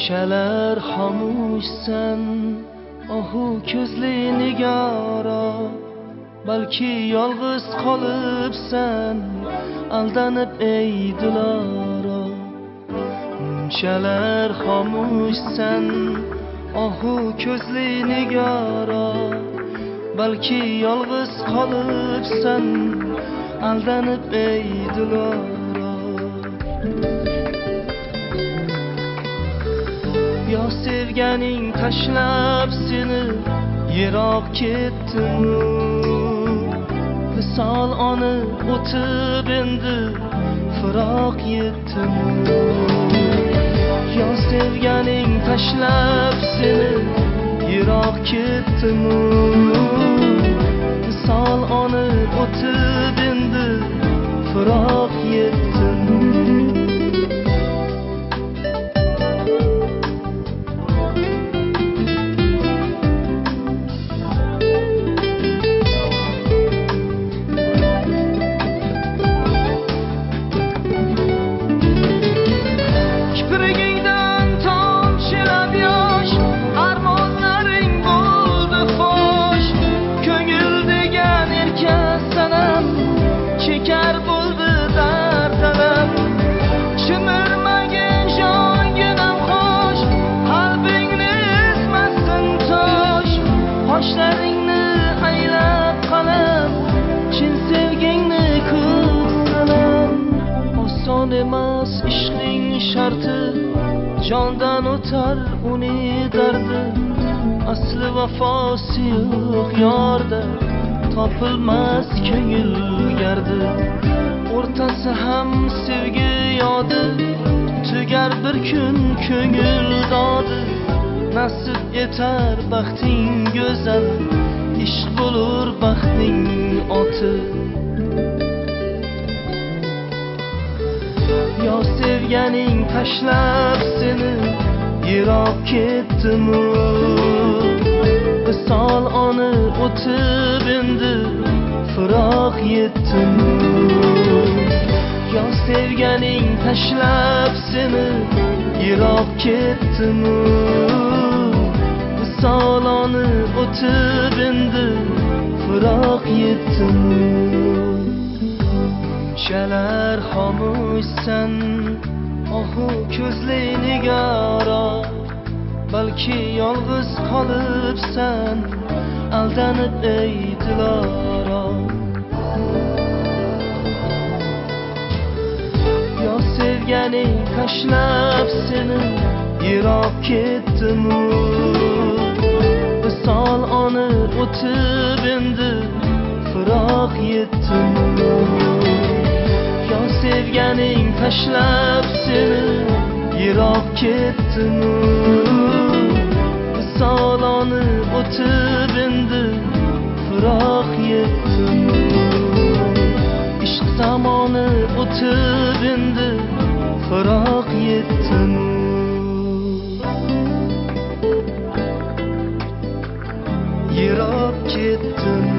Shunchalar xomushsan ohu ko'zli nigora, balki yolg'iz qolibsan aldanib ey dilara. Unchalar xomushsan ohu ko'zli nigora, balki yolg'iz qolibsan aldanib ey dilara. Yo sevganing tashlab seni yiroq ketdimi, visol oni o'tib endi firoq yetdimi. Yo sevganing tashlab seni yiroq ketdimi, visol oni o'tib endi firoq yetdimi. Emas ishqning sharti, jondan o'tar uni dardi. Asli vafosi yo'q yorda, topilmas ko'ngil gardi. O'rtasi ham sevgi yodi, tugar bir kun ko'ngil dodi. Nasib etar baxting go'zal, ishq bo'lur baxtning oti. Yo sevganing tashlab seni yiroq ketdimi, visol oni o'tib endi firoq yetdimi. Yo sevganing tashlab seni yiroq ketdimi, visol oni o'tib endi firoq yetdimi. Shunchalar xomushsan ohu ko'zli nigora, balki yolg'iz qolibsan aldanib ey dilara. Yo sevganing tashlab seni yiroq ketdimi, visol oni o'tib endi firoq yetdimi. Yo sevganing tashlab seni yiroq ketdimi, visol oni o'tib endi firoq yetdimi. Ishq zamoni o'tib endi firoq yetdimi. Yiroq ketdimi.